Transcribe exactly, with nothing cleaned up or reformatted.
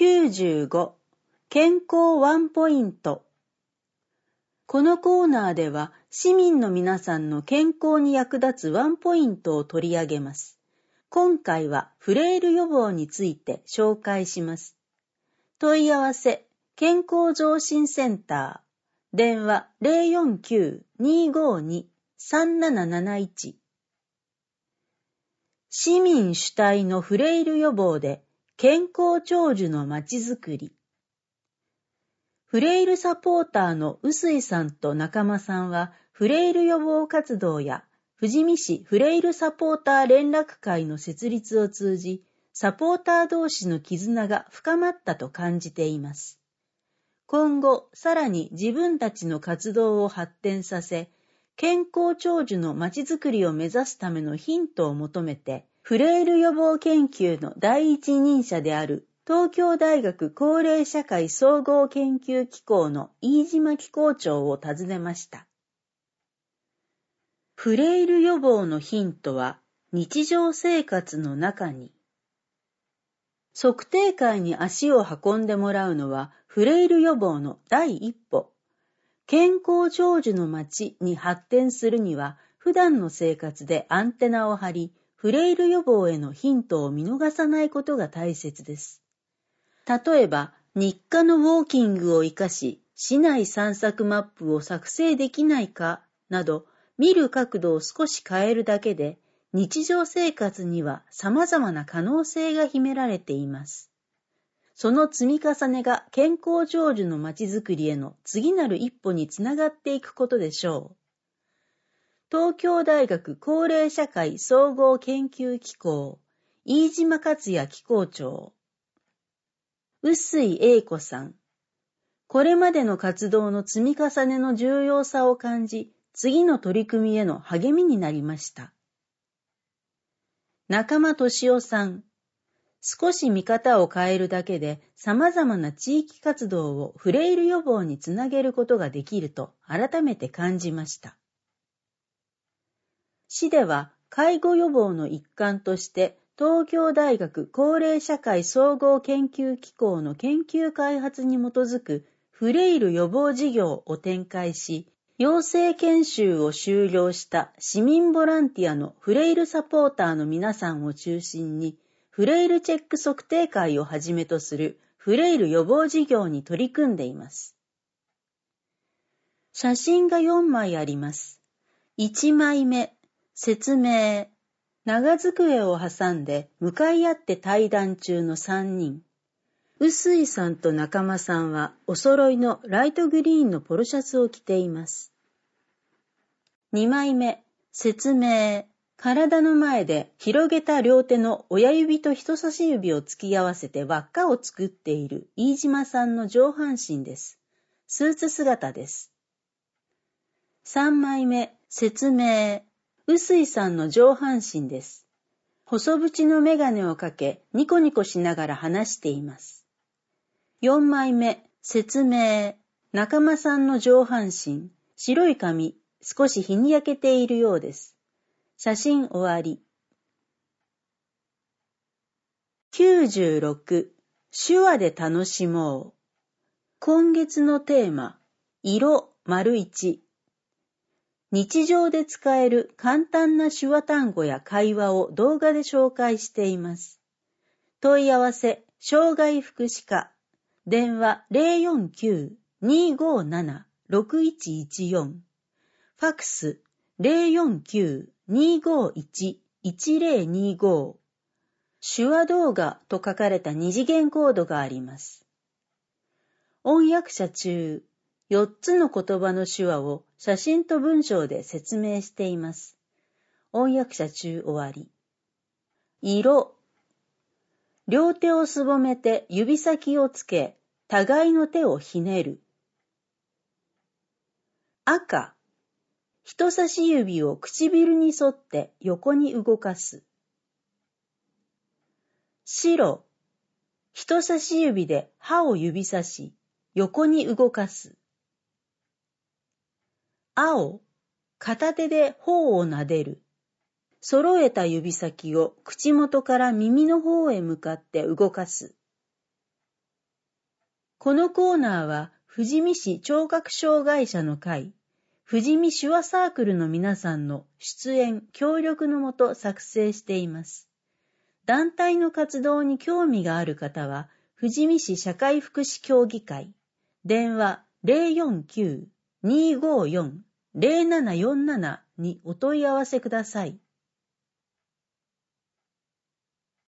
きゅうじゅうご健康ワンポイント。このコーナーでは市民の皆さんの健康に役立つワンポイントを取り上げます。今回はフレイル予防について紹介します。問い合わせ健康増進センター電話 ゼロよんきゅう にーごーに さんなななないち。市民主体のフレイル予防で健康長寿のまちづくり。フレイルサポーターの臼井さんと仲間さんはフレイル予防活動や富士見市フレイルサポーター連絡会の設立を通じ、サポーター同士の絆が深まったと感じています。今後、さらに自分たちの活動を発展させ、健康長寿のまちづくりを目指すためのヒントを求めて、フレイル予防研究の第一人者である東京大学高齢社会総合研究機構の飯島機構長を訪ねました。フレイル予防のヒントは日常生活の中に。測定会に足を運んでもらうのはフレイル予防の第一歩。健康長寿の街に発展するには普段の生活でアンテナを張り、フレイル予防へのヒントを見逃さないことが大切です。例えば、日課のウォーキングを活かし、市内散策マップを作成できないかなど、見る角度を少し変えるだけで、日常生活には様々な可能性が秘められています。その積み重ねが健康長寿のまちづくりへの次なる一歩につながっていくことでしょう。東京大学高齢社会総合研究機構、飯島克也機構長。臼井英子さん。これまでの活動の積み重ねの重要さを感じ、次の取り組みへの励みになりました。中間俊夫さん。少し見方を変えるだけで様々な地域活動をフレイル予防につなげることができると改めて感じました。市では介護予防の一環として東京大学高齢社会総合研究機構の研究開発に基づくフレイル予防事業を展開し、養成研修を修了した市民ボランティアのフレイルサポーターの皆さんを中心に、フレイルチェック測定会をはじめとするフレイル予防事業に取り組んでいます。写真がよんまいあります。いちまいめ、説明。長机を挟んで向かい合って対談中のさんにん。臼井さんと仲間さんはお揃いのライトグリーンのポロシャツを着ています。にまいめ、説明。体の前で広げた両手の親指と人差し指を突き合わせて輪っかを作っている飯島さんの上半身です。スーツ姿です。さんまいめ、説明。臼井さんの上半身です。細縁のメガネをかけ、ニコニコしながら話しています。よんまいめ、説明。仲間さんの上半身、白い髪、少し日に焼けているようです。写真終わり。きゅうじゅうろく、手話で楽しもう。今月のテーマ、色丸一。日常で使える簡単な手話単語や会話を動画で紹介しています。問い合わせ、障害福祉課、電話 ゼロよんきゅう にーごーなな ろくいちいちよん、ファクス ゼロよんきゅう にーごーいち いちゼロにーごー、手話動画と書かれた二次元コードがあります。音訳者中、よっつの言葉の手話を写真と文章で説明しています。音訳者中終わり。色。両手をすぼめて指先をつけ、互いの手をひねる。赤。人差し指を唇に沿って横に動かす。白。人差し指で歯を指さし、横に動かす。青。片手で頬を撫でる。揃えた指先を口元から耳の方へ向かって動かす。 このコーナーは、富士見市聴覚障害者の会、富士見手話サークルの皆さんの出演、協力のもと作成しています。団体の活動に興味がある方は、富士見市社会福祉協議会、電話 ゼロよんきゅう にーごーよん ゼロななよんなな にお問い合わせください。